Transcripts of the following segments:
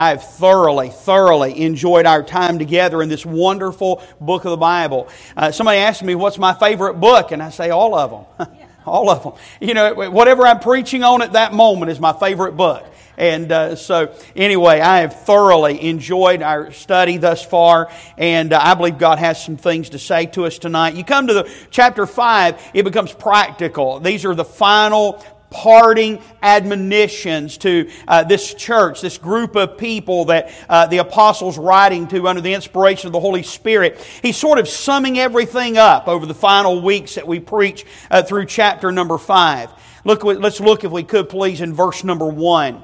I have thoroughly enjoyed our time together in this wonderful book of the Bible. Somebody asked me, what's my favorite book? And I say, all of them. All of them. You know, whatever I'm preaching on at that moment is my favorite book. And so anyway, I have thoroughly enjoyed our study thus far, and I believe God has some things to say to us tonight. You come to the chapter 5, it becomes practical. These are the final parting admonitions to this church, this group of people that the apostle's writing to under the inspiration of the Holy Spirit. He's sort of summing everything up over the final weeks that we preach through chapter number 5. Let's look, if we could please, in verse number 1.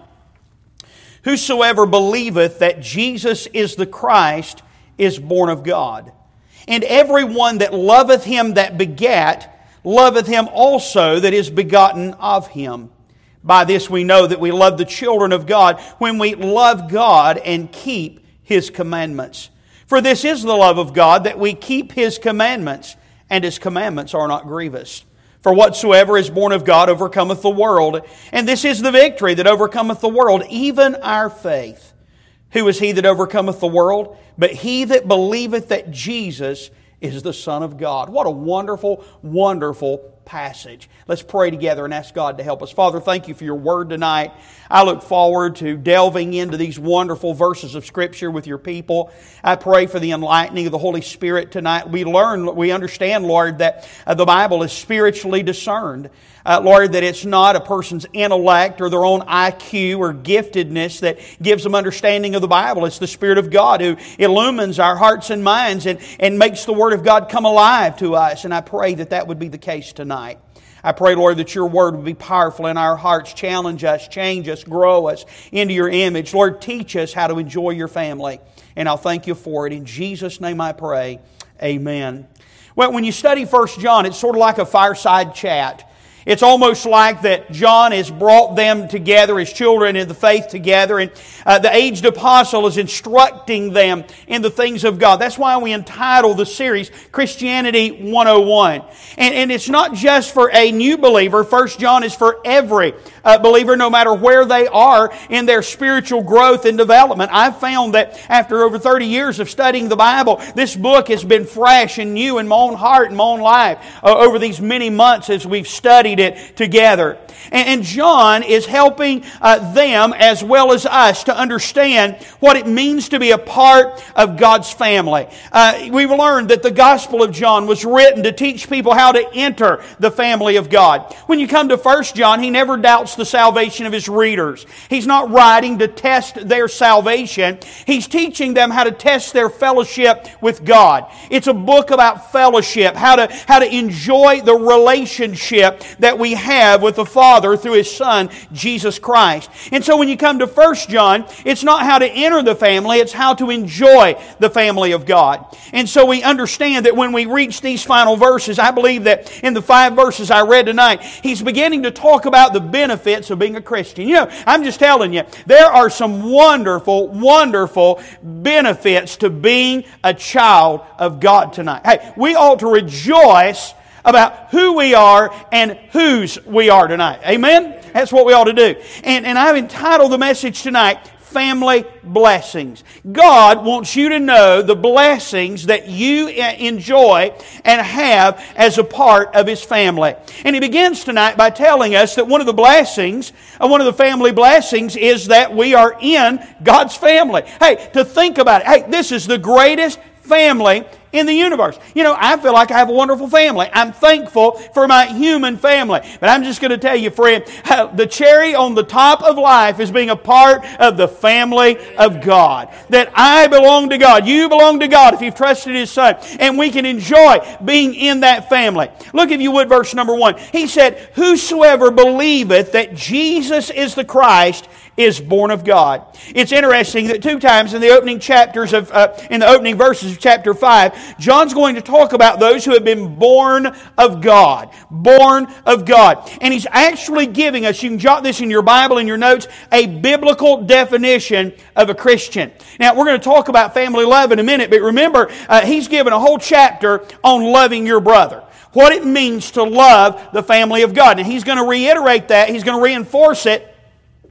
Whosoever believeth that Jesus is the Christ is born of God. And every one that loveth Him that begat loveth Him also that is begotten of Him. By this we know that we love the children of God, when we love God and keep His commandments. For this is the love of God, that we keep His commandments, and His commandments are not grievous. For whatsoever is born of God overcometh the world, and this is the victory that overcometh the world, even our faith. Who is he that overcometh the world? But he that believeth that Jesus is the Son of God. What a wonderful, wonderful passage. Let's pray together and ask God to help us. Father, thank You for Your Word tonight. I look forward to delving into these wonderful verses of Scripture with Your people. I pray for the enlightening of the Holy Spirit tonight. We understand, Lord, that the Bible is spiritually discerned. Lord, that it's not a person's intellect or their own IQ or giftedness that gives them understanding of the Bible. It's the Spirit of God who illumines our hearts and minds and makes the Word of God come alive to us. And I pray that that would be the case tonight. I pray, Lord, that Your Word would be powerful in our hearts, challenge us, change us, grow us into Your image. Lord, teach us how to enjoy Your family. And I'll thank You for it. In Jesus' name I pray. Amen. Well, when you study 1 John, it's sort of like a fireside chat. It's almost like that John has brought them together, his children in the faith together, and the aged apostle is instructing them in the things of God. That's why we entitle the series Christianity 101. And it's not just for a new believer. 1 John is for every believer, no matter where they are in their spiritual growth and development. I've found that after over 30 years of studying the Bible, this book has been fresh and new in my own heart and my own life over these many months as we've studied it together. And John is helping them as well as us to understand what it means to be a part of God's family. We've learned that the Gospel of John was written to teach people how to enter the family of God. When you come to 1 John, he never doubts the salvation of his readers. He's not writing to test their salvation. He's teaching them how to test their fellowship with God. It's a book about fellowship, how to enjoy the relationship that we have with the Father through His Son, Jesus Christ. And so when you come to 1 John, it's not how to enter the family, it's how to enjoy the family of God. And so we understand that when we reach these final verses, I believe that in the 5 verses I read tonight, he's beginning to talk about the benefits of being a Christian. You know, I'm just telling you, there are some wonderful, wonderful benefits to being a child of God tonight. Hey, we ought to rejoice about who we are and whose we are tonight. Amen? That's what we ought to do. And I've entitled the message tonight, Family Blessings. God wants you to know the blessings that you enjoy and have as a part of His family. And He begins tonight by telling us that one of the blessings, one of the family blessings, is that we are in God's family. Hey, to think about it. Hey, this is the greatest family in the universe. You know, I feel like I have a wonderful family. I'm thankful for my human family. But I'm just going to tell you, friend, the cherry on the top of life is being a part of the family of God. That I belong to God. You belong to God if you've trusted His Son. And we can enjoy being in that family. Look, if you would, verse number 1. He said, whosoever believeth that Jesus is the Christ is born of God. It's interesting that 2 times in the opening chapters of, in the opening verses of chapter 5, John's going to talk about those who have been born of God. Born of God. And he's actually giving us, you can jot this in your Bible, in your notes, a biblical definition of a Christian. Now, we're going to talk about family love in a minute, but remember, he's given a whole chapter on loving your brother. What it means to love the family of God. And he's going to reiterate that, he's going to reinforce it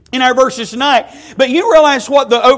in our verses tonight. But you realize what the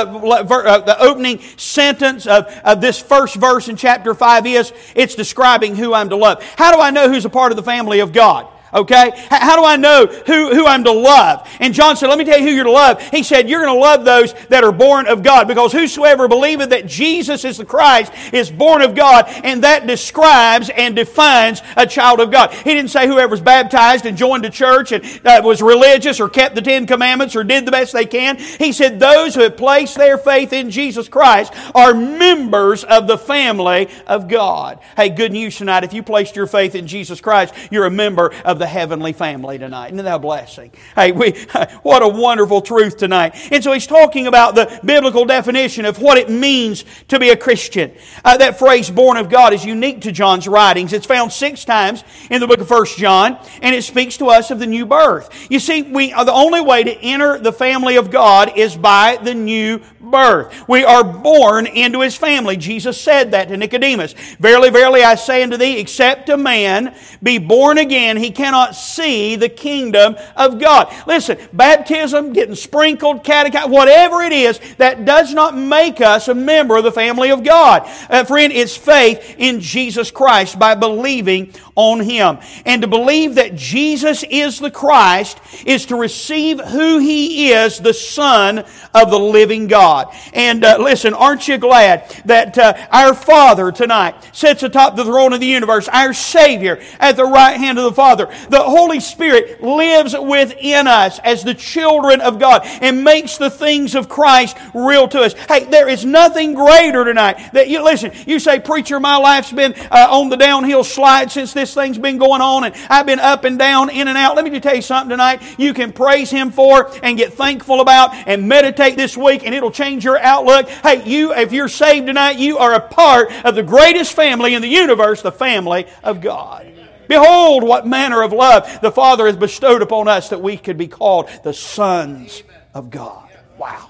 opening sentence of this first verse in chapter 5 is? It's describing who I'm to love. How do I know who's a part of the family of God? Okay? How do I know who I'm to love? And John said, let me tell you who you're to love. He said, you're going to love those that are born of God, because whosoever believeth that Jesus is the Christ is born of God, and that describes and defines a child of God. He didn't say whoever's baptized and joined a church and was religious or kept the 10 Commandments or did the best they can. He said those who have placed their faith in Jesus Christ are members of the family of God. Hey, good news tonight. If you placed your faith in Jesus Christ, you're a member of the heavenly family tonight. Isn't that a blessing? Hey, what a wonderful truth tonight. And so he's talking about the biblical definition of what it means to be a Christian. That phrase, born of God, is unique to John's writings. It's found 6 times in the book of 1 John, and it speaks to us of the new birth. You see, the only way to enter the family of God is by the new birth. We are born into His family. Jesus said that to Nicodemus. Verily, verily, I say unto thee, except a man be born again, he cannot see the kingdom of God. Listen, baptism, getting sprinkled, catechized, whatever it is, that does not make us a member of the family of God. Friend, it's faith in Jesus Christ by believing on Him. And to believe that Jesus is the Christ is to receive who He is, the Son of the living God. And listen, aren't you glad that our Father tonight sits atop the throne of the universe, our Savior at the right hand of the Father. The Holy Spirit lives within us as the children of God and makes the things of Christ real to us. Hey, there is nothing greater tonight that you listen. You say, preacher, my life's been on the downhill slide since this thing's been going on, and I've been up and down, in and out. Let me just tell you something tonight. You can praise Him for and get thankful about and meditate this week, and it'll change your outlook. Hey, if you're saved tonight, you are a part of the greatest family in the universe, the family of God. Behold, what manner of love the Father has bestowed upon us that we could be called the sons of God. Wow.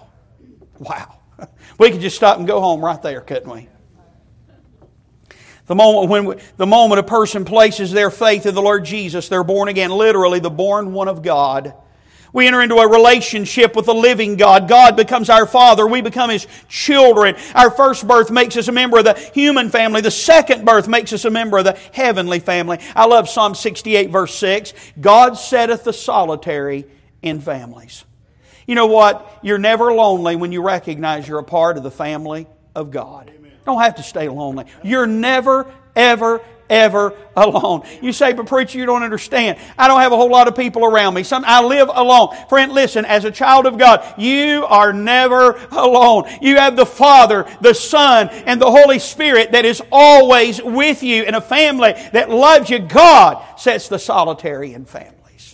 Wow. We could just stop and go home right there, couldn't we? The moment a person places their faith in the Lord Jesus, they're born again, literally the born one of God. We enter into a relationship with the living God. God becomes our Father. We become His children. Our first birth makes us a member of the human family. The second birth makes us a member of the heavenly family. I love Psalm 68 verse 6. God setteth the solitary in families. You know what? You're never lonely when you recognize you're a part of the family of God. Don't have to stay lonely. You're never, ever alone. You say, but preacher, you don't understand. I don't have a whole lot of people around me. I live alone. Friend, listen, as a child of God, you are never alone. You have the Father, the Son, and the Holy Spirit that is always with you in a family that loves you. God sets the solitary in families.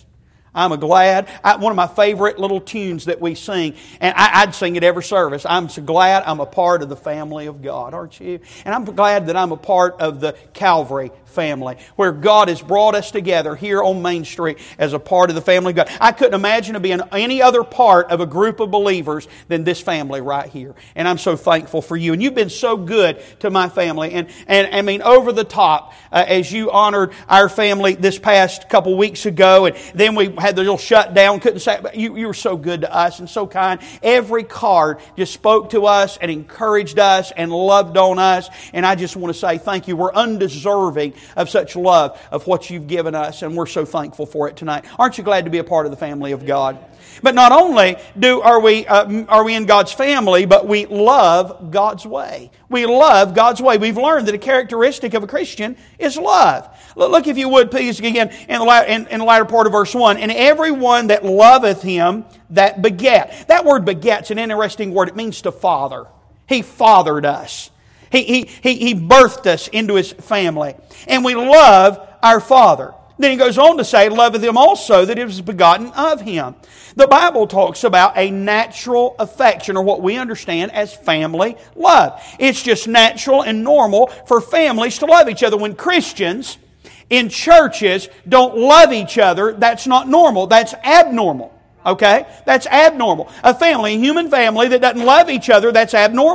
I'm glad. One of my favorite little tunes that we sing, and I'd sing it every service. I'm so glad I'm a part of the family of God, aren't you? And I'm glad that I'm a part of the Calvary family, where God has brought us together here on Main Street as a part of the family of God. I couldn't imagine to be in any other part of a group of believers than this family right here. And I'm so thankful for you. And you've been so good to my family. And I mean, over the top, as you honored our family this past couple weeks ago, and then we had the little shutdown, couldn't say, but you were so good to us and so kind. Every card just spoke to us and encouraged us and loved on us. And I just want to say thank you. We're undeserving of such love of what you've given us, and we're so thankful for it tonight. Aren't you glad to be a part of the family of God? But not only are we in God's family, but we love God's way. We love God's way. We've learned that a characteristic of a Christian is love. Look, if you would, please, again, in the latter part of verse 1. And everyone that loveth Him that begat. That word beget's an interesting word. It means to father. He fathered us. He birthed us into His family. And we love our Father. Then he goes on to say, loveth Him also that it was begotten of Him. The Bible talks about a natural affection, or what we understand as family love. It's just natural and normal for families to love each other. When Christians in churches don't love each other, that's not normal. That's abnormal. Okay? That's abnormal. A human family that doesn't love each other, that's abnormal.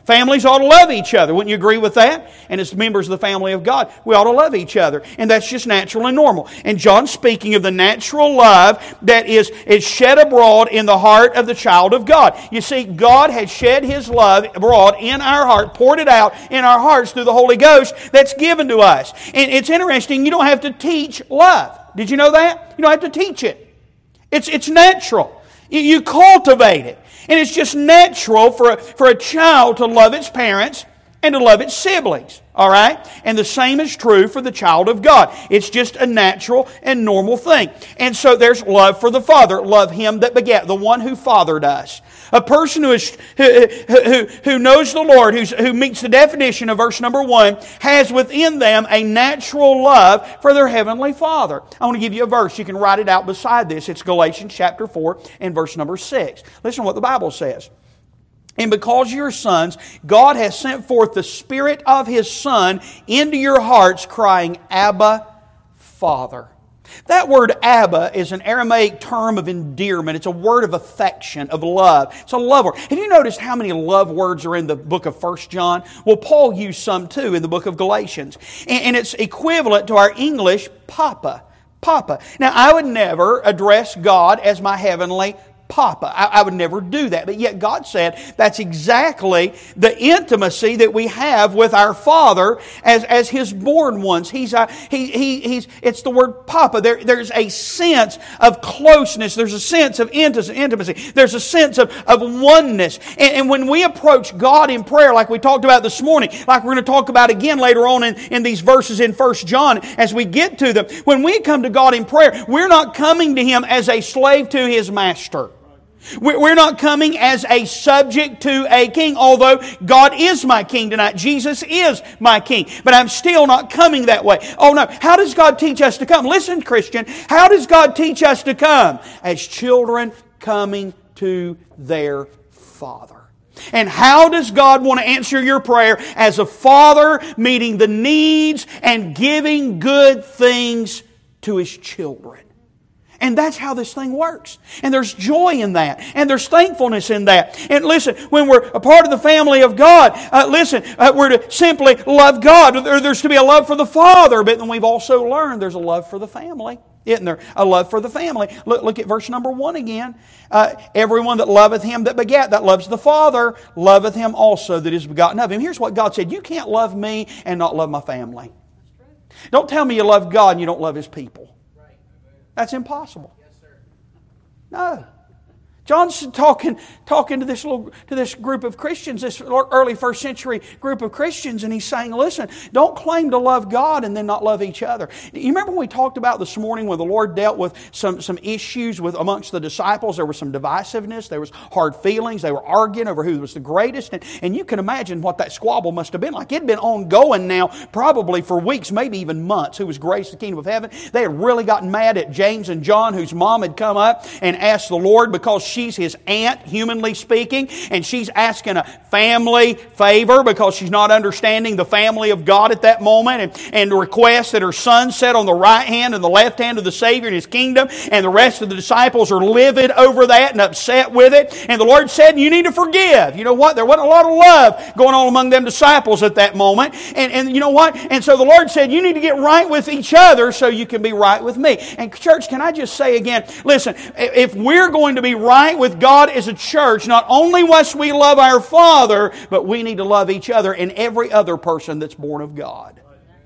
Families ought to love each other. Wouldn't you agree with that? And as members of the family of God, we ought to love each other. And that's just natural and normal. And John's speaking of the natural love that is shed abroad in the heart of the child of God. You see, God has shed His love abroad in our heart, poured it out in our hearts through the Holy Ghost that's given to us. And it's interesting, you don't have to teach love. Did you know that? You don't have to teach it. It's natural. You cultivate it. And it's just natural for a child to love its parents and to love its siblings. All right? And the same is true for the child of God. It's just a natural and normal thing. And so there's love for the Father. Love Him that begat, the one who fathered us. A person who knows the Lord, who meets the definition of verse number 1, has within them a natural love for their Heavenly Father. I want to give you a verse. You can write it out beside this. It's Galatians chapter 4 and verse number 6. Listen to what the Bible says. And because you're sons, God has sent forth the Spirit of His Son into your hearts, crying, Abba, Father. That word Abba is an Aramaic term of endearment. It's a word of affection, of love. It's a love word. Have you noticed how many love words are in the book of 1 John? Well, Paul used some too in the book of Galatians. And it's equivalent to our English Papa. Papa. Now, I would never address God as my heavenly Papa. I would never do that. But yet God said that's exactly the intimacy that we have with our Father as His born ones. It's the word Papa. There's a sense of closeness. There's a sense of intimacy. There's a sense of oneness. And when we approach God in prayer, like we talked about this morning, like we're going to talk about again later on in these verses in 1 John as we get to them, when we come to God in prayer, we're not coming to Him as a slave to His master. We're not coming as a subject to a king, although God is my king tonight. Jesus is my king. But I'm still not coming that way. Oh no. How does God teach us to come? Listen, Christian. How does God teach us to come? As children coming to their Father. And how does God want to answer your prayer? As a father meeting the needs and giving good things to His children. And that's how this thing works. And there's joy in that. And there's thankfulness in that. And listen, when we're a part of the family of God, we're to simply love God. There's to be a love for the Father. But then we've also learned there's a love for the family. Isn't there? A love for the family. Look at verse number 1 again. Everyone that loveth Him that begat, that loves the Father, loveth Him also that is begotten of Him. Here's what God said. You can't love me and not love my family. Don't tell me you love God and you don't love His people. That's impossible. Yes, sir. No. John's talking to this group of Christians, this early first century group of Christians, and he's saying, listen, don't claim to love God and then not love each other. You remember when we talked about this morning when the Lord dealt with some issues amongst the disciples? There was some divisiveness, there was hard feelings, they were arguing over who was the greatest, and you can imagine what that squabble must have been like. It had been ongoing now probably for weeks, maybe even months. Who was greatest in the kingdom of heaven? They had really gotten mad at James and John, whose mom had come up and asked the Lord because she's his aunt, humanly speaking, and she's asking a family favor because she's not understanding the family of God at that moment, and requests that her son sit on the right hand and the left hand of the Savior in His kingdom, and the rest of the disciples are livid over that and upset with it. And the Lord said, you need to forgive. You know what? There wasn't a lot of love going on among them disciples at that moment. And you know what? And so the Lord said, you need to get right with each other so you can be right with me. And church, can I just say again, listen, if we're going to be right with God as a church, not only must we love our Father, but we need to love each other and every other person that's born of God.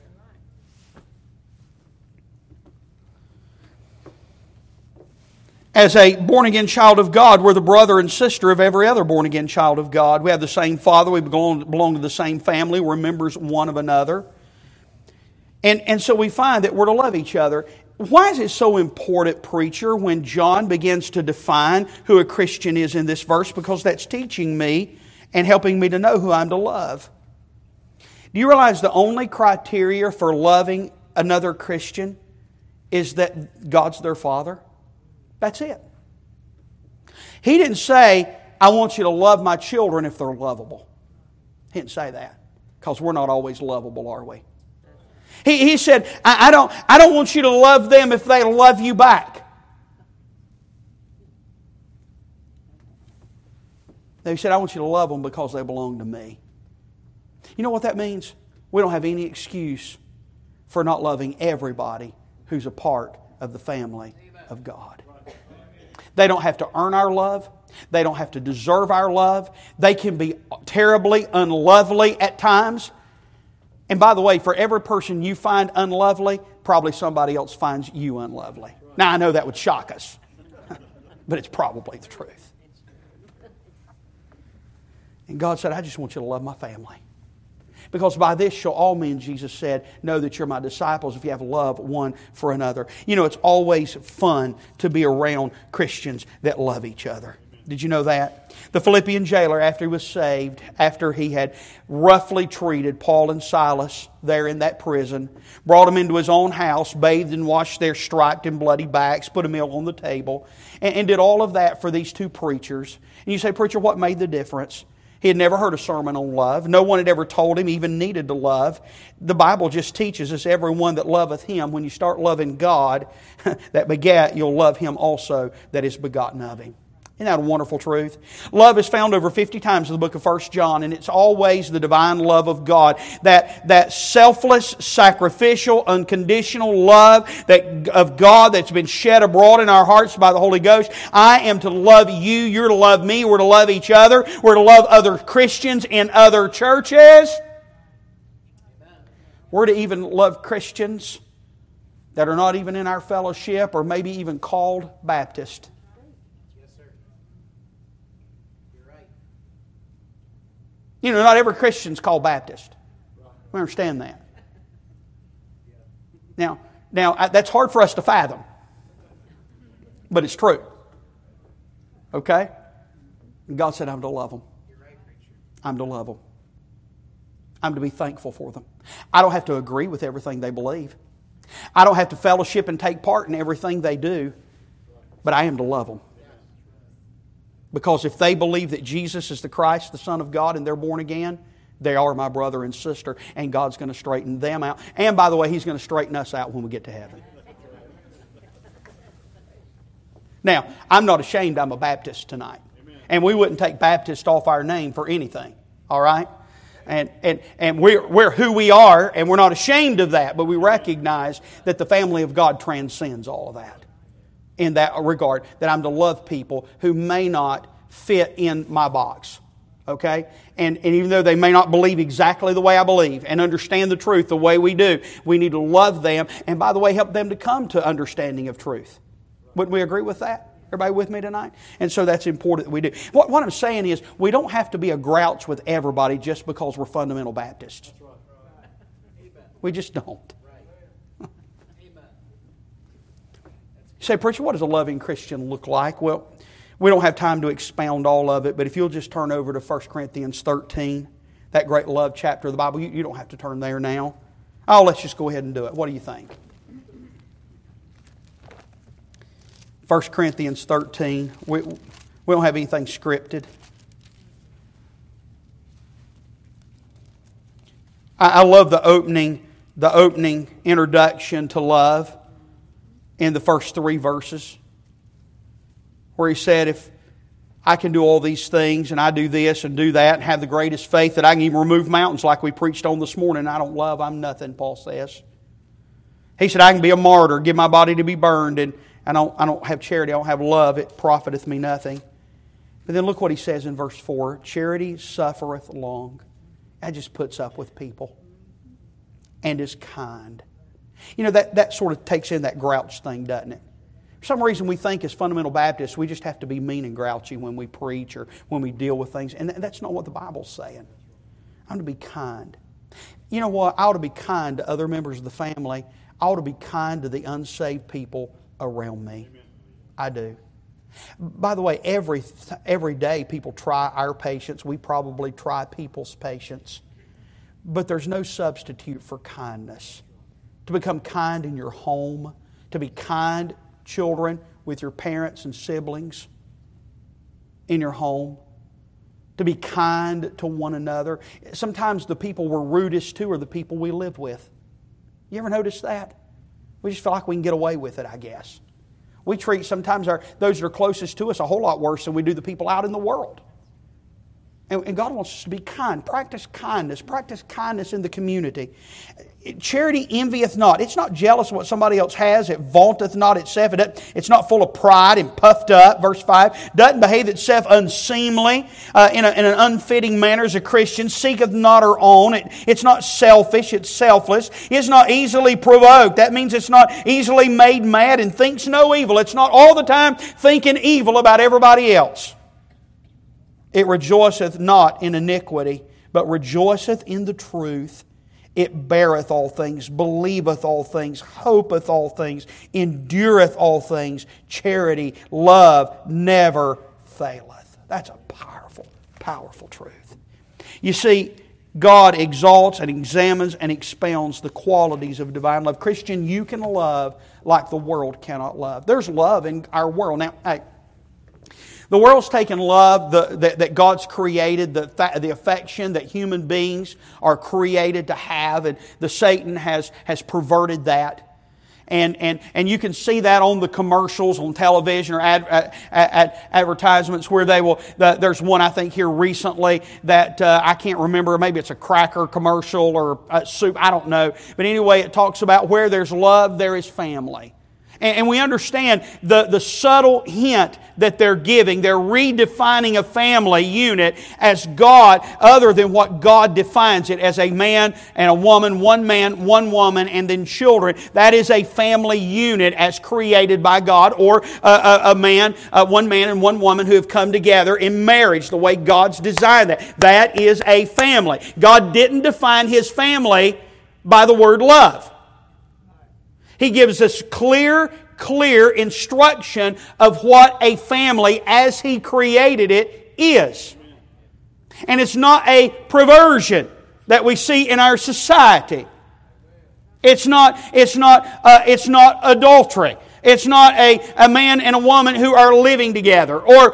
As a born-again child of God, we're the brother and sister of every other born-again child of God. We have the same Father. We belong to the same family. We're members one of another. And so we find that we're to love each other. Why is it so important, preacher, when John begins to define who a Christian is in this verse? Because that's teaching me and helping me to know who I'm to love. Do you realize the only criteria for loving another Christian is that God's their Father? That's it. He didn't say, I want you to love my children if they're lovable. He didn't say that. Because we're not always lovable, are we? He said, I don't want you to love them if they love you back. He said, I want you to love them because they belong to me. You know what that means? We don't have any excuse for not loving everybody who's a part of the family of God. They don't have to earn our love. They don't have to deserve our love. They can be terribly unlovely at times. And by the way, for every person you find unlovely, probably somebody else finds you unlovely. Now, I know that would shock us, but it's probably the truth. And God said, I just want you to love my family. Because by this shall all men, Jesus said, know that you're my disciples if you have love one for another. You know, it's always fun to be around Christians that love each other. Did you know that? The Philippian jailer, after he was saved, after he had roughly treated Paul and Silas there in that prison, brought them into his own house, bathed and washed their striped and bloody backs, put a meal on the table, and did all of that for these two preachers. And you say, preacher, what made the difference? He had never heard a sermon on love. No one had ever told him he even needed to love. The Bible just teaches us, everyone that loveth Him, when you start loving God that begat, you'll love Him also that is begotten of Him. Isn't that a wonderful truth? Love is found over 50 times in the book of 1 John, and it's always the divine love of God. That selfless, sacrificial, unconditional love of God that's been shed abroad in our hearts by the Holy Ghost. I am to love you, you're to love me, we're to love each other, we're to love other Christians in other churches. We're to even love Christians that are not even in our fellowship or maybe even called Baptist. You know, not every Christian's called Baptist. We understand that. Now, that's hard for us to fathom. But it's true. Okay? And God said, I'm to love them. I'm to love them. I'm to be thankful for them. I don't have to agree with everything they believe. I don't have to fellowship and take part in everything they do. But I am to love them. Because if they believe that Jesus is the Christ, the Son of God, and they're born again, they are my brother and sister, and God's going to straighten them out. And by the way, He's going to straighten us out when we get to heaven. Now, I'm not ashamed I'm a Baptist tonight. And we wouldn't take Baptist off our name for anything. All right? And we're who we are, and we're not ashamed of that, but we recognize that the family of God transcends all of that. In that regard, that I'm to love people who may not fit in my box. Okay? And even though they may not believe exactly the way I believe and understand the truth the way we do, we need to love them and, by the way, help them to come to understanding of truth. Wouldn't we agree with that? Everybody with me tonight? And so that's important that we do. What I'm saying is, we don't have to be a grouch with everybody just because we're fundamental Baptists. We just don't. You say, preacher, what does a loving Christian look like? Well, we don't have time to expound all of it, but if you'll just turn over to 1 Corinthians 13, that great love chapter of the Bible, you don't have to turn there now. Oh, let's just go ahead and do it. What do you think? 1 Corinthians 13. We don't have anything scripted. I love the opening introduction to love in the first 3 verses, where he said, if I can do all these things and I do this and do that and have the greatest faith that I can even remove mountains like we preached on this morning, I don't love, I'm nothing, Paul says. He said, I can be a martyr, give my body to be burned, and I don't have charity, I don't have love, it profiteth me nothing. But then look what he says in verse 4, charity suffereth long. That just puts up with people and is kind. You know, that sort of takes in that grouch thing, doesn't it? For some reason we think as fundamental Baptists we just have to be mean and grouchy when we preach or when we deal with things. And that's not what the Bible's saying. I'm to be kind. You know what? I ought to be kind to other members of the family. I ought to be kind to the unsaved people around me. Amen. I do. By the way, every day people try our patience. We probably try people's patience. But there's no substitute for kindness. To become kind in your home, to be kind, children, with your parents and siblings in your home, to be kind to one another. Sometimes the people we're rudest to are the people we live with. You ever notice that? We just feel like we can get away with it, I guess. We treat sometimes those that are closest to us a whole lot worse than we do the people out in the world. And God wants us to be kind. Practice kindness. Practice kindness in the community. Charity envieth not. It's not jealous of what somebody else has. It vaunteth not itself. It's not full of pride and puffed up. Verse 5. Doesn't behave itself unseemly in an unfitting manner as a Christian. Seeketh not her own. It's not selfish. It's selfless. It's not easily provoked. That means it's not easily made mad and thinks no evil. It's not all the time thinking evil about everybody else. It rejoiceth not in iniquity, but rejoiceth in the truth. It beareth all things, believeth all things, hopeth all things, endureth all things. Charity, love, never faileth. That's a powerful, powerful truth. You see, God exalts and examines and expounds the qualities of divine love. Christian, you can love like the world cannot love. There's love in our world. Now, hey, the world's taken love that God's created, the affection that human beings are created to have, and the Satan has perverted that. And you can see that on the commercials on television or advertisements where they will. There's one I think here recently that I can't remember. Maybe it's a cracker commercial or soup. I don't know. But anyway, it talks about where there's love, there is family. And we understand the subtle hint that they're giving. They're redefining a family unit as God, other than what God defines it as a man and a woman, one man, one woman, and then children. That is a family unit as created by God, or one man and one woman who have come together in marriage the way God's designed that. That is a family. God didn't define His family by the word love. He gives us clear instruction of what a family as He created it is. And it's not a perversion that we see in our society. It's not adultery. It's not a man and a woman who are living together or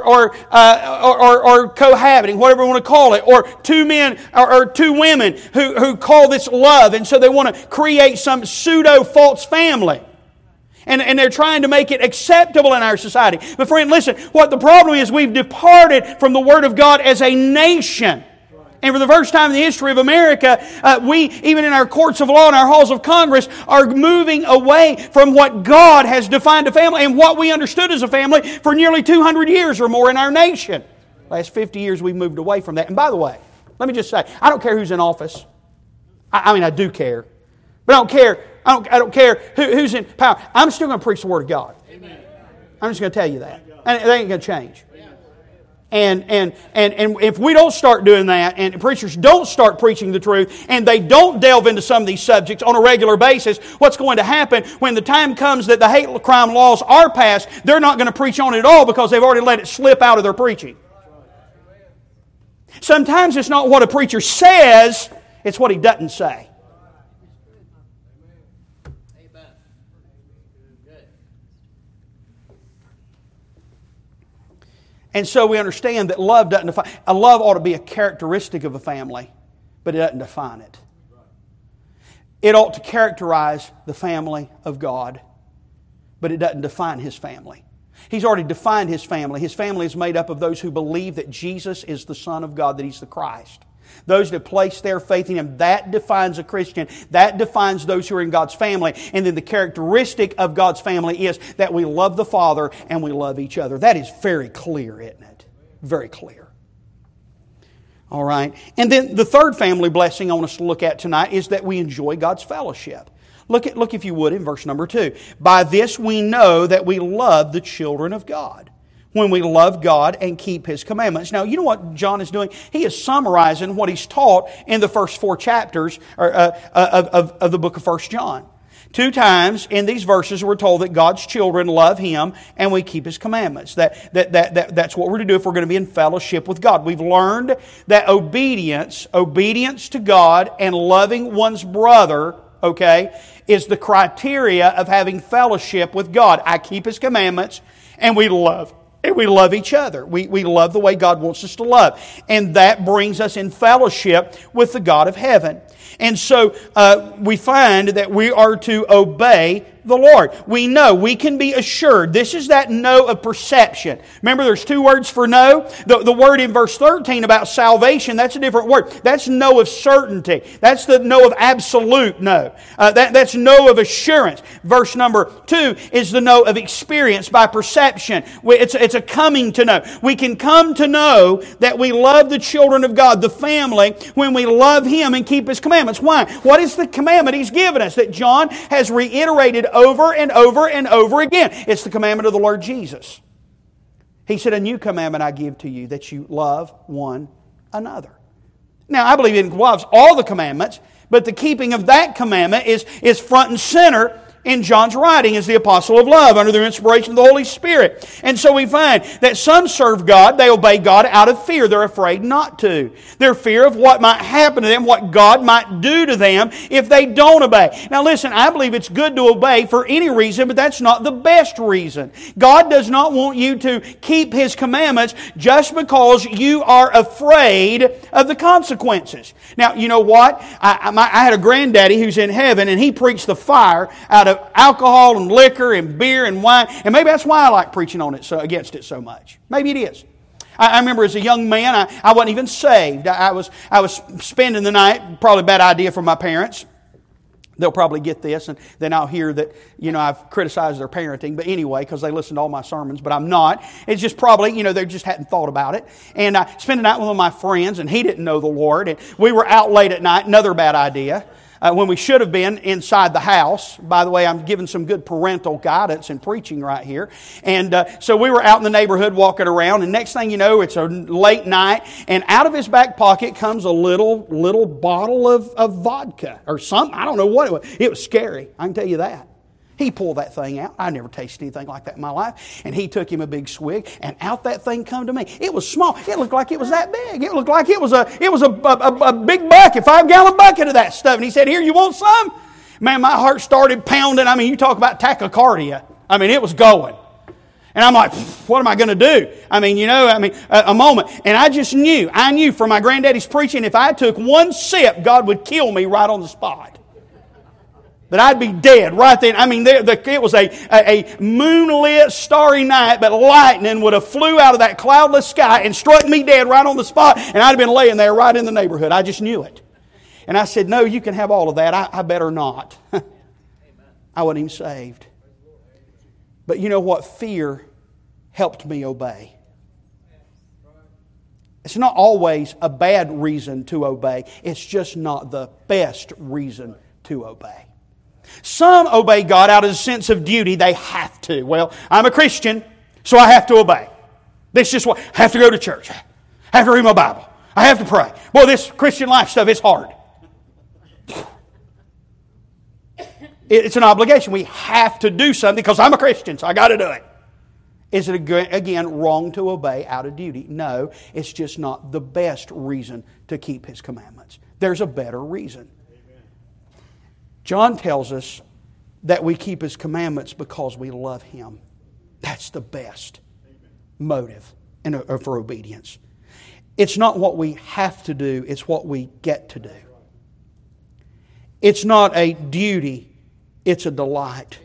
cohabiting, whatever you want to call it, or two men or two women who call this love, and so they want to create some pseudo-false family. And they're trying to make it acceptable in our society. But friend, listen, what the problem is, we've departed from the Word of God as a nation. And for the first time in the history of America, we, even in our courts of law and our halls of Congress, are moving away from what God has defined a family and what we understood as a family for nearly 200 years or more in our nation. Last 50 years we've moved away from that. And by the way, let me just say, I don't care who's in office. I mean, I do care. But I don't care who's in power. I'm still going to preach the Word of God. Amen. I'm just going to tell you that. And it ain't going to change. And if we don't start doing that, and preachers don't start preaching the truth, and they don't delve into some of these subjects on a regular basis, what's going to happen when the time comes that the hate crime laws are passed, they're not going to preach on it at all because they've already let it slip out of their preaching. Sometimes it's not what a preacher says, it's what he doesn't say. And so we understand that love doesn't define. A love ought to be a characteristic of a family, but it doesn't define it. It ought to characterize the family of God, but it doesn't define His family. He's already defined His family. His family is made up of those who believe that Jesus is the Son of God, that He's the Christ. Those that place their faith in Him, that defines a Christian. That defines those who are in God's family. And then the characteristic of God's family is that we love the Father and we love each other. That is very clear, isn't it? Very clear. All right. And then the third family blessing I want us to look at tonight is that we enjoy God's fellowship. Look if you would in verse number 2. By this we know that we love the children of God, when we love God and keep His commandments. Now, you know what John is doing? He is summarizing what he's taught in the first 4 chapters of the book of 1 John. 2 times in these verses we're told that God's children love Him and we keep His commandments. That's what we're to do if we're going to be in fellowship with God. We've learned that obedience to God and loving one's brother, okay, is the criteria of having fellowship with God. I keep His commandments and we love. And we love each other. We love the way God wants us to love. And that brings us in fellowship with the God of heaven. And so we find that we are to obey the Lord. We know. We can be assured. This is that know of perception. Remember, there's two words for know. The word in verse 13 about salvation, that's a different word. That's know of certainty. That's the know of absolute know. That's know of assurance. Verse number 2 is the know of experience by perception. It's a coming to know. We can come to know that we love the children of God, the family, when we love Him and keep His commandments. Why? What is the commandment He's given us that John has reiterated over and over and over again? It's the commandment of the Lord Jesus. He said, "A new commandment I give to you, that you love one another." Now, I believe it involves all the commandments, but the keeping of that commandment is front and center in John's writing as the apostle of love under the inspiration of the Holy Spirit. And so we find that some serve God, they obey God out of fear. They're afraid not to. They're fear of what might happen to them, what God might do to them if they don't obey. Now listen, I believe it's good to obey for any reason, but that's not the best reason. God does not want you to keep His commandments just because you are afraid of the consequences. Now, you know what? I had a granddaddy who's in heaven, and he preached the fire out of alcohol and liquor and beer and wine. And maybe that's why I like preaching on it against it so much. Maybe it is. I remember as a young man, I wasn't even saved. I was spending the night, probably a bad idea for my parents. They'll probably get this, and then I'll hear that, I've criticized their parenting. But anyway, because they listen to all my sermons, but I'm not. It's just probably, they just hadn't thought about it. And I spent the night with one of my friends, and he didn't know the Lord. And we were out late at night, another bad idea. When we should have been inside the house. By the way, I'm giving some good parental guidance and preaching right here. And so we were out in the neighborhood walking around, and next thing you know, it's a late night, and out of his back pocket comes a little bottle of vodka or something. I don't know what it was. It was scary, I can tell you that. He pulled that thing out. I never tasted anything like that in my life. And he took him a big swig, and out that thing come to me. It was small. It looked like it was that big. It looked like it was a big bucket, 5-gallon bucket of that stuff. And he said, "Here, you want some?" Man, my heart started pounding. You talk about tachycardia. It was going. And I'm like, what am I going to do? A moment. And I knew from my granddaddy's preaching, if I took one sip, God would kill me right on the spot. That I'd be dead right then. It was a moonlit, starry night, but lightning would have flew out of that cloudless sky and struck me dead right on the spot, and I'd have been laying there right in the neighborhood. I just knew it. And I said, "No, you can have all of that. I better not." I wasn't even saved. But you know what? Fear helped me obey. It's not always a bad reason to obey. It's just not the best reason to obey. Some obey God out of a sense of duty. They have to. Well, I'm a Christian, so I have to obey. This is just what I have to go to church. I have to read my Bible. I have to pray. Boy, this Christian life stuff is hard. It's an obligation. We have to do something because I'm a Christian, so I got to do it. Is it, again, wrong to obey out of duty? No, it's just not the best reason to keep His commandments. There's a better reason. John tells us that we keep His commandments because we love Him. That's the best motive for obedience. It's not what we have to do, it's what we get to do. It's not a duty, it's a delight.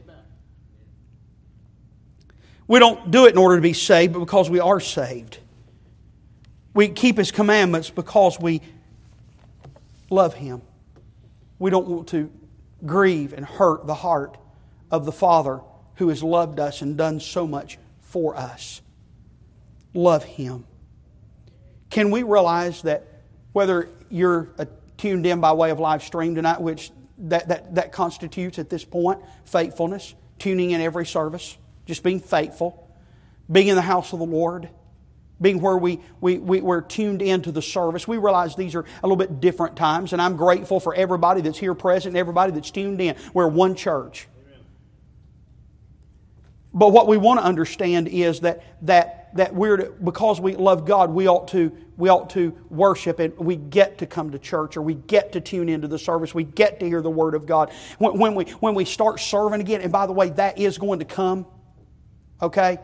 We don't do it in order to be saved, but because we are saved. We keep His commandments because we love Him. We don't want to grieve and hurt the heart of the Father who has loved us and done so much for us. Love Him. Can we realize that whether you're tuned in by way of live stream tonight, which that constitutes at this point faithfulness, tuning in every service, just being faithful, being in the house of the Lord, being where we're tuned into the service. We realize these are a little bit different times, and I'm grateful for everybody that's here present and everybody that's tuned in. We're one church. Amen. But what we want to understand is that because we love God, we ought to worship, and we get to come to church, or we get to tune into the service. We get to hear the Word of God. When we start serving again, and by the way, that is going to come, okay?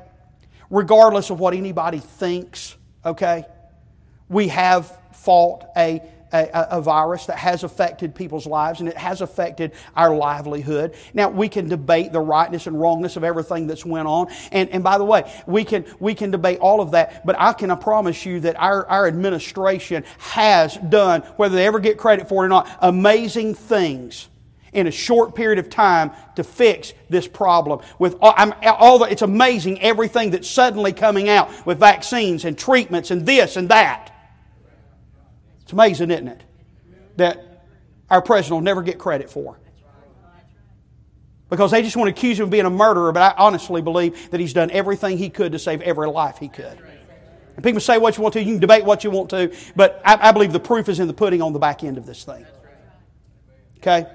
Regardless of what anybody thinks, okay? We have fought a a virus that has affected people's lives, and it has affected our livelihood. Now, we can debate the rightness and wrongness of everything that's went on. And by the way, we can debate all of that, but I can promise you that our administration has done, whether they ever get credit for it or not, amazing things in a short period of time to fix this problem. It's amazing everything that's suddenly coming out with vaccines and treatments and this and that. It's amazing, isn't it? That our president will never get credit for. Because they just want to accuse him of being a murderer, but I honestly believe that he's done everything he could to save every life he could. And people say what you want to, you can debate what you want to, but I believe the proof is in the pudding on the back end of this thing. Okay?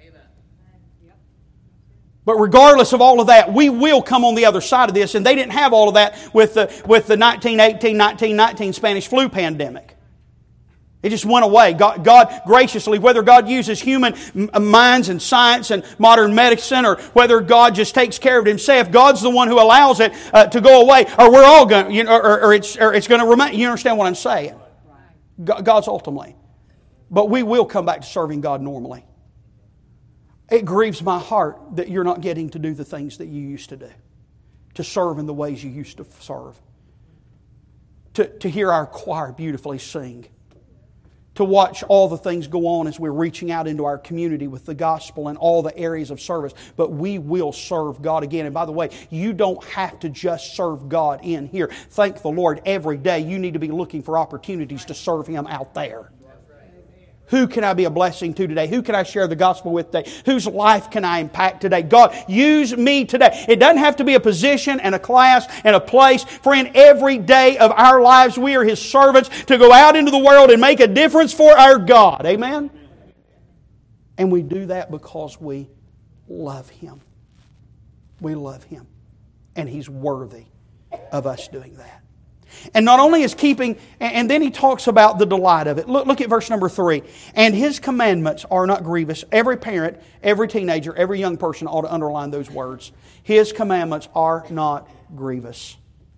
But regardless of all of that, we will come on the other side of this. And they didn't have all of that with the 1919 Spanish flu pandemic. It just went away. God graciously, whether God uses human minds and science and modern medicine, or whether God just takes care of it Himself, God's the one who allows it to go away, or we're all going, or it's going to remain. You understand what I'm saying? God's ultimately. But we will come back to serving God normally. It grieves my heart that you're not getting to do the things that you used to do. To serve in the ways you used to serve. To hear our choir beautifully sing. To watch all the things go on as we're reaching out into our community with the gospel and all the areas of service. But we will serve God again. And by the way, you don't have to just serve God in here. Thank the Lord, every day you need to be looking for opportunities to serve Him out there. Who can I be a blessing to today? Who can I share the gospel with today? Whose life can I impact today? God, use me today. It doesn't have to be a position and a class and a place. Friend, every day of our lives we are His servants to go out into the world and make a difference for our God. Amen? And we do that because we love Him. We love Him. And He's worthy of us doing that. And not only is keeping, and then he talks about the delight of it. Look at verse number 3. And His commandments are not grievous. Every parent, every teenager, every young person ought to underline those words. His commandments are not grievous.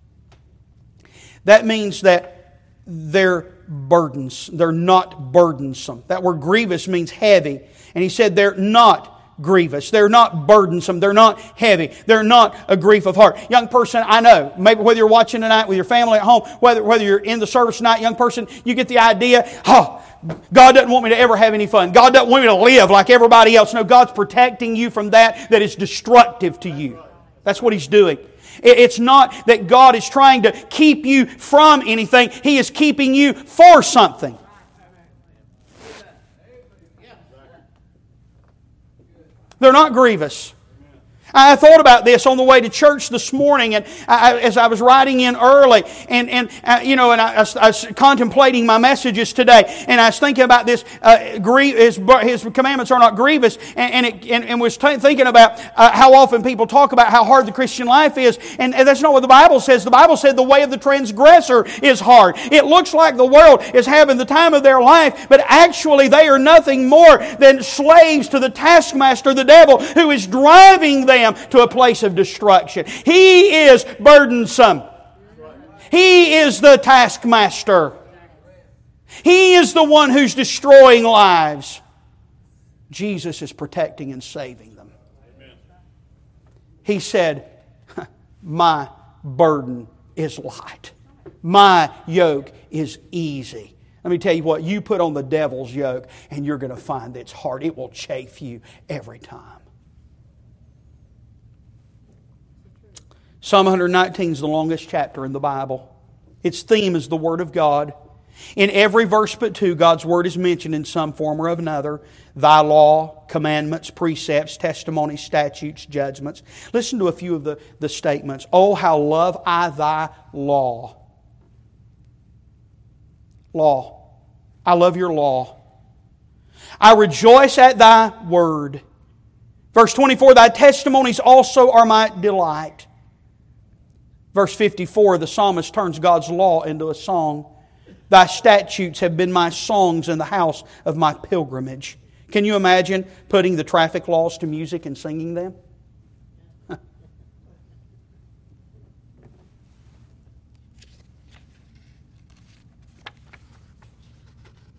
That means that they're burdens. They're not burdensome. That word grievous means heavy. And he said they're not grievous. They're not burdensome. They're not heavy. They're not a grief of heart. Young person, I know, maybe whether you're watching tonight with your family at home, whether you're in the service tonight, young person, you get the idea, God doesn't want me to ever have any fun. God doesn't want me to live like everybody else. No, God's protecting you from that is destructive to you. That's what He's doing. It's not that God is trying to keep you from anything. He is keeping you for something. They're not grievous. I thought about this on the way to church this morning, and as I was riding in early, and I was contemplating my messages today, and I was thinking about this. His commandments are not grievous, and was thinking about how often people talk about how hard the Christian life is, and that's not what the Bible says. The Bible said the way of the transgressor is hard. It looks like the world is having the time of their life, but actually they are nothing more than slaves to the taskmaster, the devil, who is driving them to a place of destruction. He is burdensome. He is the taskmaster. He is the one who's destroying lives. Jesus is protecting and saving them. He said, my burden is light. My yoke is easy. Let me tell you what, you put on the devil's yoke and you're going to find it's hard. It will chafe you every time. Psalm 119 is the longest chapter in the Bible. Its theme is the Word of God. In every verse but 2, God's Word is mentioned in some form or of another. Thy law, commandments, precepts, testimonies, statutes, judgments. Listen to a few of the statements. Oh, how love I thy law. Law. I love your law. I rejoice at thy word. Verse 24, thy testimonies also are my delight. Verse 54, the psalmist turns God's law into a song. Thy statutes have been my songs in the house of my pilgrimage. Can you imagine putting the traffic laws to music and singing them?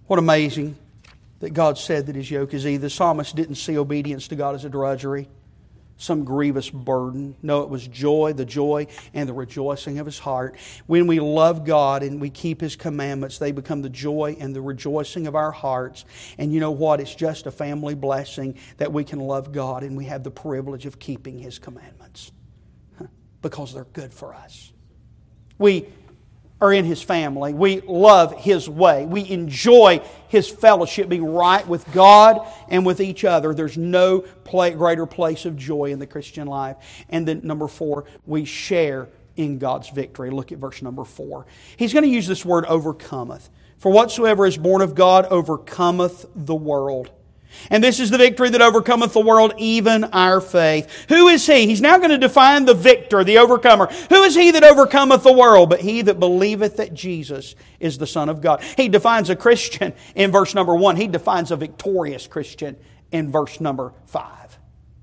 What amazing that God said that His yoke is easy. The psalmist didn't see obedience to God as a drudgery, some grievous burden. No, it was joy, the joy and the rejoicing of his heart. When we love God and we keep His commandments, they become the joy and the rejoicing of our hearts. And you know what? It's just a family blessing that we can love God and we have the privilege of keeping His commandments because they're good for us. We are in His family. We love His way. We enjoy His fellowship, being right with God and with each other. There's no greater place of joy in the Christian life. And then number 4, we share in God's victory. Look at verse number 4. He's going to use this word overcometh. For whatsoever is born of God overcometh the world. And this is the victory that overcometh the world, even our faith. Who is He? He's now going to define the victor, the overcomer. Who is he that overcometh the world? But he that believeth that Jesus is the Son of God. He defines a Christian in verse number 1. He defines a victorious Christian in verse number 5.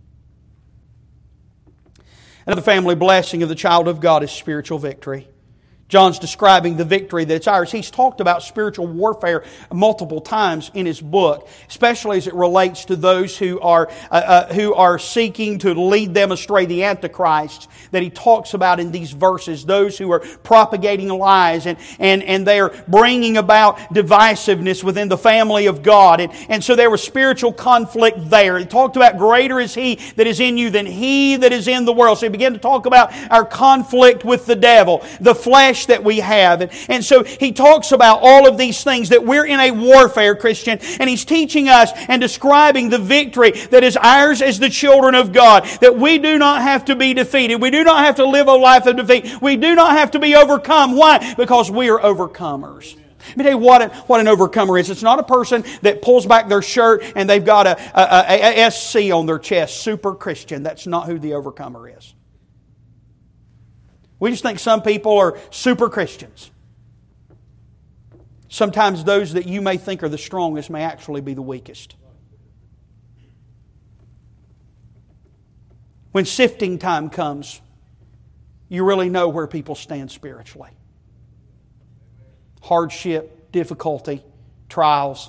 Another family blessing of the child of God is spiritual victory. John's describing the victory that's ours. He's talked about spiritual warfare multiple times in his book, especially as it relates to those who are seeking to lead them astray, the Antichrists, that he talks about in these verses, those who are propagating lies and they are bringing about divisiveness within the family of God. And so there was spiritual conflict there. He talked about greater is He that is in you than he that is in the world. So he began to talk about our conflict with the devil, the flesh that we have. And so he talks about all of these things, that we're in a warfare, Christian, and he's teaching us and describing the victory that is ours as the children of God, that we do not have to be defeated. We do not have to live a life of defeat. We do not have to be overcome. Why? Because we are overcomers. Let me tell you what an overcomer is. It's not a person that pulls back their shirt and they've got a SC on their chest, super Christian. That's not who the overcomer is. We just think some people are super Christians. Sometimes those that you may think are the strongest may actually be the weakest. When sifting time comes, you really know where people stand spiritually. Hardship, difficulty, trials.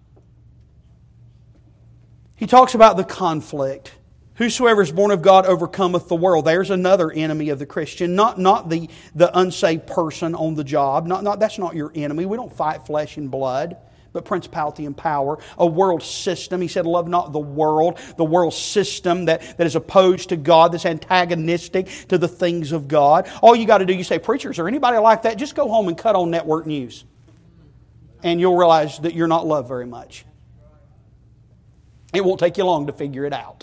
He talks about the conflict. Whosoever is born of God overcometh the world. There's another enemy of the Christian. Not the unsaved person on the job. That's not your enemy. We don't fight flesh and blood, but principality and power. A world system. He said, love not the world system that is opposed to God, that's antagonistic to the things of God. All you got to do, you say, preacher, is there anybody like that? Just go home and cut on network news. And you'll realize that you're not loved very much. It won't take you long to figure it out.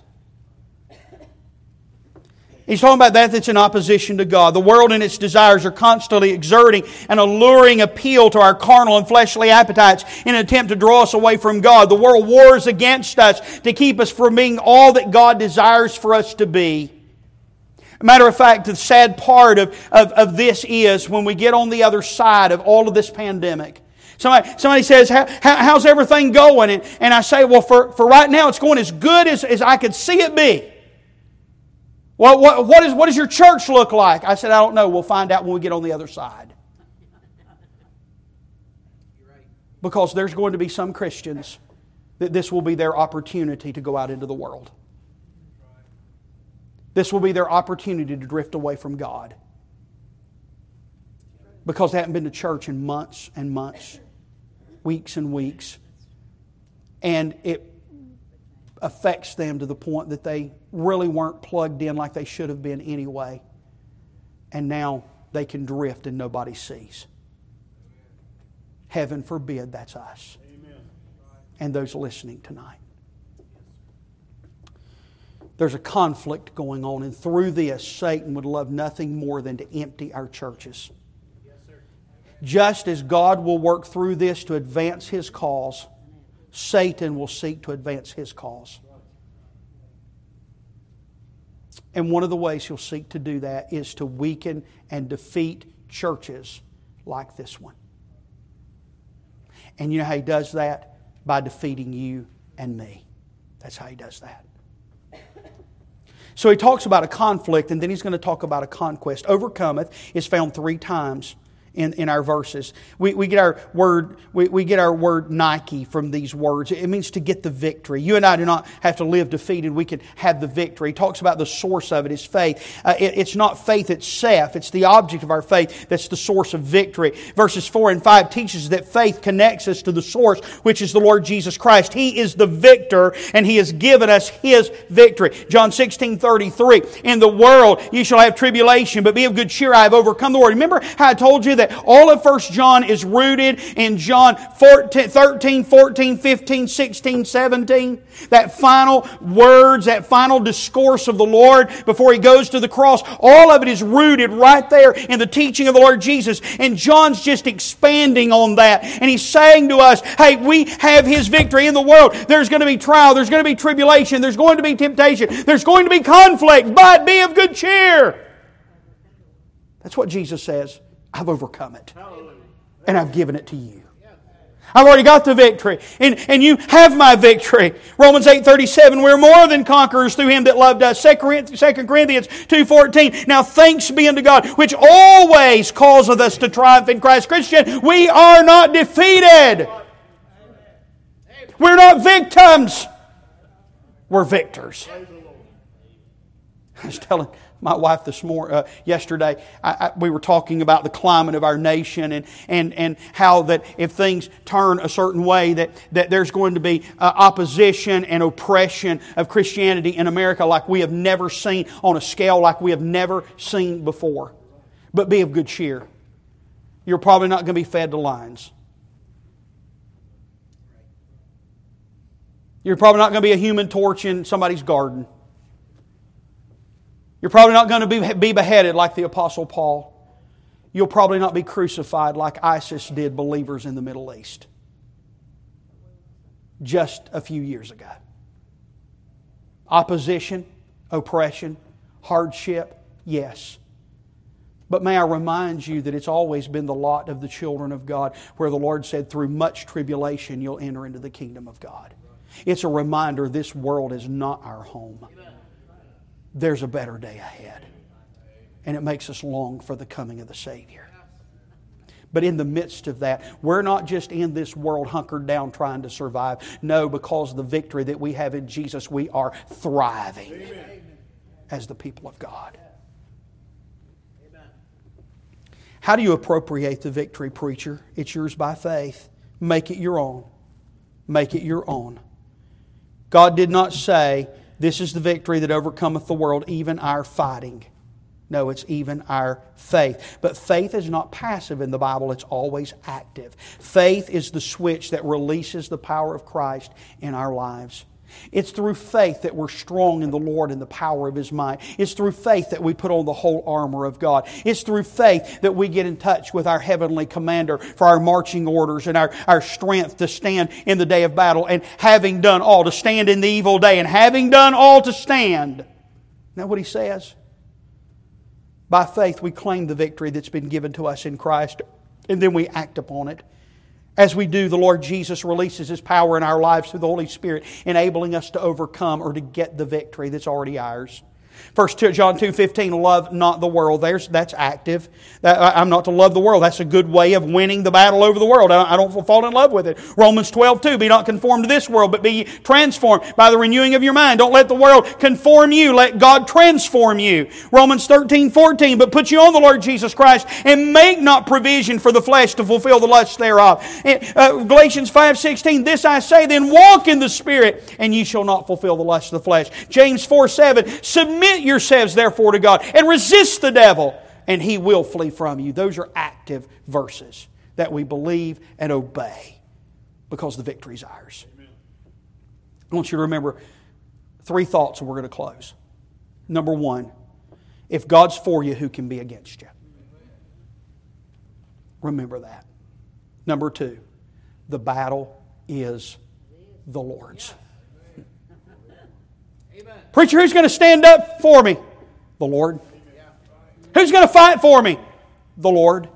He's talking about that's in opposition to God. The world and its desires are constantly exerting an alluring appeal to our carnal and fleshly appetites in an attempt to draw us away from God. The world wars against us to keep us from being all that God desires for us to be. Matter of fact, the sad part of this is when we get on the other side of all of this pandemic. Somebody says, how's everything going? And I say, well, for right now it's going as good as I could see it be. Well, what does your church look like? I said, I don't know. We'll find out when we get on the other side. Because there's going to be some Christians that this will be their opportunity to go out into the world. This will be their opportunity to drift away from God. Because they haven't been to church in months and months, weeks and weeks. And it affects them to the point that they really weren't plugged in like they should have been anyway. And now they can drift and nobody sees. Heaven forbid that's us. Amen. And those listening tonight. There's a conflict going on, and through this, Satan would love nothing more than to empty our churches. Yes, sir. Just as God will work through this to advance His cause, Satan will seek to advance his cause. And one of the ways he'll seek to do that is to weaken and defeat churches like this one. And you know how he does that? By defeating you and me. That's how he does that. So he talks about a conflict, and then he's going to talk about a conquest. Overcometh is found 3 times in our verses. We get our word Nike from these words. It means to get the victory. You and I do not have to live defeated. We can have the victory. He talks about the source of it is faith. It's not faith itself. It's the object of our faith that's the source of victory. Verses 4 and 5 teaches that faith connects us to the source, which is the Lord Jesus Christ. He is the victor, and He has given us His victory. John 16:33, in the world you shall have tribulation, but be of good cheer, I have overcome the world. Remember how I told you that all of 1 John is rooted in John 13, 14, 15, 16, 17? That final words, that final discourse of the Lord before He goes to the cross, all of it is rooted right there in the teaching of the Lord Jesus. And John's just expanding on that. And he's saying to us, hey, we have His victory in the world. There's going to be trial, there's going to be tribulation, there's going to be temptation, there's going to be conflict, but be of good cheer. That's what Jesus says. I've overcome it. And I've given it to you. I've already got the victory. And you have my victory. Romans 8:37, we're more than conquerors through Him that loved us. 2 Corinthians 2:14, now thanks be unto God, which always causeth us to triumph in Christ. Christian, we are not defeated. We're not victims. We're victors. I was telling my wife yesterday, we were talking about the climate of our nation and how that if things turn a certain way that there's going to be opposition and oppression of Christianity in America like we have never seen, on a scale like we have never seen before. But be of good cheer. You're probably not going to be fed to lions. You're probably not going to be a Human Torch in somebody's garden. You're probably not going to be beheaded like the Apostle Paul. You'll probably not be crucified like ISIS did believers in the Middle East just a few years ago. Opposition, oppression, hardship, yes. But may I remind you that it's always been the lot of the children of God, where the Lord said, through much tribulation you'll enter into the kingdom of God. It's a reminder this world is not our home. There's a better day ahead. And it makes us long for the coming of the Savior. But in the midst of that, we're not just in this world hunkered down trying to survive. No, because of the victory that we have in Jesus, we are thriving as the people of God. How do you appropriate the victory, preacher? It's yours by faith. Make it your own. Make it your own. God did not say, this is the victory that overcometh the world, even our fighting. No, it's even our faith. But faith is not passive in the Bible, it's always active. Faith is the switch that releases the power of Christ in our lives. It's through faith that we're strong in the Lord and the power of His might. It's through faith that we put on the whole armor of God. It's through faith that we get in touch with our heavenly commander for our marching orders and our strength to stand in the day of battle. And having done all, to stand in the evil day. And having done all, to stand. Isn't that what He says? By faith we claim the victory that's been given to us in Christ. And then we act upon it. As we do, the Lord Jesus releases His power in our lives through the Holy Spirit, enabling us to overcome or to get the victory that's already ours. 1 John 2:15, love not the world. That's active. I'm not to love the world. That's a good way of winning the battle over the world. I don't fall in love with it. Romans 12:2, be not conformed to this world, but be transformed by the renewing of your mind. Don't let the world conform you. Let God transform you. Romans 13:14, but put you on the Lord Jesus Christ and make not provision for the flesh to fulfill the lusts thereof. Galatians 5:16, this I say, then walk in the Spirit, and ye shall not fulfill the lusts of the flesh. James 4:7, submit yourselves therefore to God and resist the devil and he will flee from you. Those are active verses that we believe and obey because the victory is ours. Amen. I want you to remember 3 thoughts and we're going to close. Number 1, if God's for you, who can be against you? Remember that. Number 2, the battle is the Lord's. Preacher, who's going to stand up for me? The Lord. Who's going to fight for me? The Lord.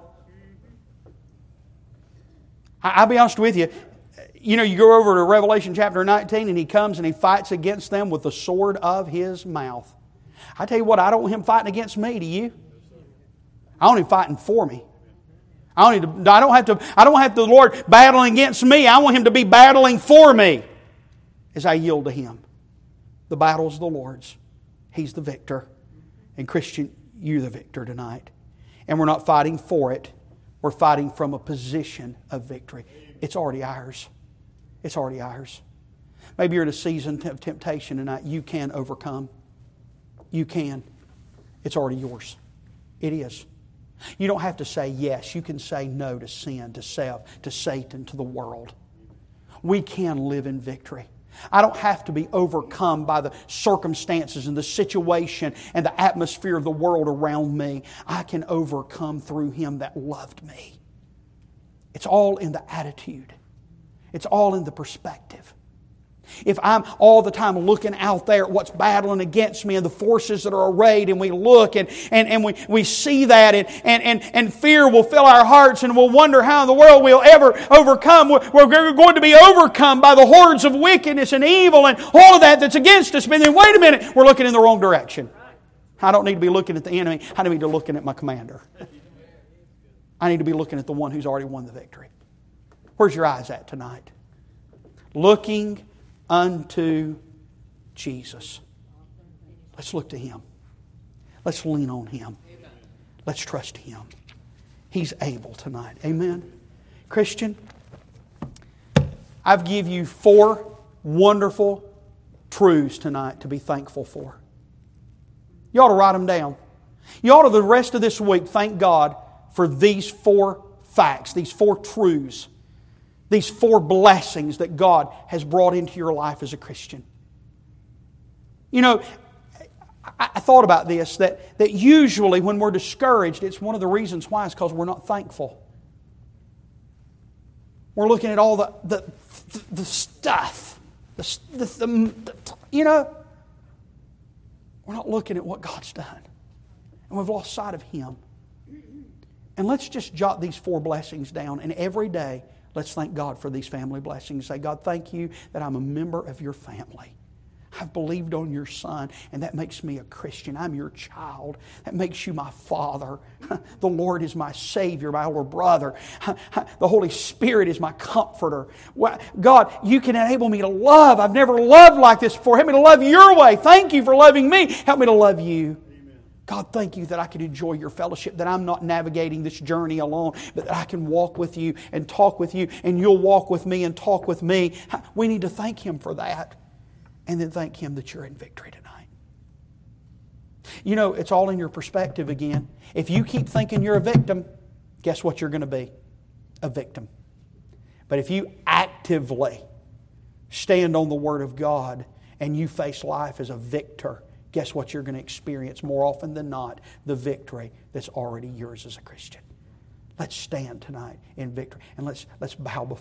I'll be honest with you. You know, you go over to Revelation chapter 19 and He comes and He fights against them with the sword of His mouth. I tell you what, I don't want Him fighting against me, do you? I want Him fighting for me. I don't have the Lord battling against me. I want Him to be battling for me as I yield to Him. The battle's the Lord's. He's the victor. And Christian, you're the victor tonight. And we're not fighting for it. We're fighting from a position of victory. It's already ours. It's already ours. Maybe you're in a season of temptation tonight. You can overcome. You can. It's already yours. It is. You don't have to say yes. You can say no to sin, to self, to Satan, to the world. We can live in victory. I don't have to be overcome by the circumstances and the situation and the atmosphere of the world around me. I can overcome through Him that loved me. It's all in the attitude. It's all in the perspective. If I'm all the time looking out there at what's battling against me and the forces that are arrayed, and we look and we see that and fear will fill our hearts and we'll wonder how in the world we'll ever overcome. We're going to be overcome by the hordes of wickedness and evil and all of that's against us. But then wait a minute, we're looking in the wrong direction. I don't need to be looking at the enemy. I need to be looking at my commander. I need to be looking at the one who's already won the victory. Where's your eyes at tonight? Looking unto Jesus. Let's look to Him. Let's lean on Him. Let's trust Him. He's able tonight. Amen. Christian, I've given you 4 wonderful truths tonight to be thankful for. You ought to write them down. You ought to the rest of this week thank God for these 4 facts, these 4 truths. These 4 blessings that God has brought into your life as a Christian. You know, I thought about this, that usually when we're discouraged, it's one of the reasons why is because we're not thankful. We're looking at all the stuff. You know, we're not looking at what God's done. And we've lost sight of Him. And let's just jot these 4 blessings down, and every day, let's thank God for these family blessings. Say, God, thank You that I'm a member of Your family. I've believed on Your Son, and that makes me a Christian. I'm Your child. That makes You my Father. The Lord is my Savior, my older brother. The Holy Spirit is my comforter. God, You can enable me to love. I've never loved like this before. Help me to love Your way. Thank You for loving me. Help me to love You. God, thank You that I can enjoy Your fellowship, that I'm not navigating this journey alone, but that I can walk with You and talk with You, and You'll walk with me and talk with me. We need to thank Him for that, and then thank Him that you're in victory tonight. You know, it's all in your perspective again. If you keep thinking you're a victim, guess what you're going to be? A victim. But if you actively stand on the Word of God and you face life as a victor, guess what you're going to experience more often than not? The victory that's already yours as a Christian. Let's stand tonight in victory, and let's bow before